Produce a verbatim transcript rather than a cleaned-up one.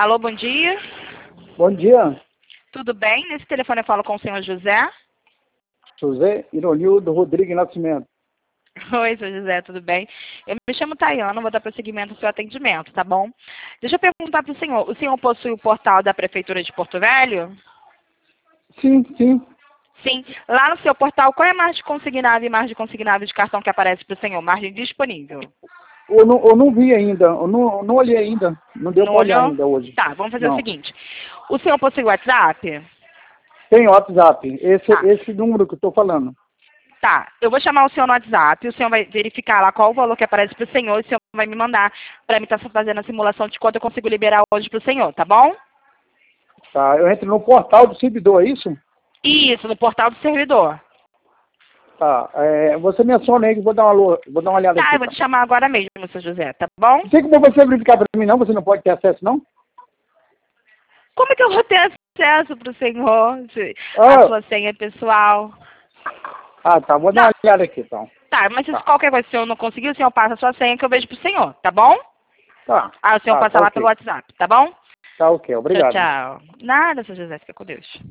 Alô, bom dia. Bom dia, Tudo bem? Nesse telefone eu falo com o senhor José. José Ironildo Rodrigues Nascimento. Oi, senhor José, tudo bem? Eu me chamo Tayana, vou dar prosseguimento ao seu atendimento, tá bom? Deixa eu perguntar para o senhor. O senhor possui o portal da Prefeitura de Porto Velho? Sim, sim. Sim. Lá no seu portal, qual é a margem consignável e margem consignável de cartão que aparece para o senhor? Margem disponível. Eu não, eu não vi ainda, eu não, não olhei ainda. Não deu Não para olhar olhou? ainda hoje. Tá, vamos fazer o Não. seguinte. O senhor possui o WhatsApp? Tem WhatsApp, esse, Tá. esse número que eu estou falando. Tá, eu vou chamar o senhor no WhatsApp, o senhor vai verificar lá qual o valor que aparece para o senhor e o senhor vai me mandar para mim estar fazendo a simulação de quanto eu consigo liberar hoje para o senhor, tá bom? Tá, eu entro no portal do servidor, é isso? Isso, no portal do servidor. Tá, é, você me aciona aí que eu vou dar uma, lo- vou dar uma olhada Tá, aqui. eu vou Tá? te chamar agora mesmo, seu José, tá bom? Não tem como você verificar para mim não, você não pode ter acesso não? Como é que eu vou ter acesso para o senhor? se- A Ah, sua senha pessoal? ah tá, vou dar Não, uma olhada aqui então. tá, mas se Tá, qualquer coisa o senhor não conseguir, o senhor passa a sua senha que eu vejo pro senhor, tá bom? tá, Ah, o senhor tá, passa tá lá pelo ok. WhatsApp, tá bom? Tá ok, Tchau, obrigado. tchau. Nada, seu José, fica com Deus.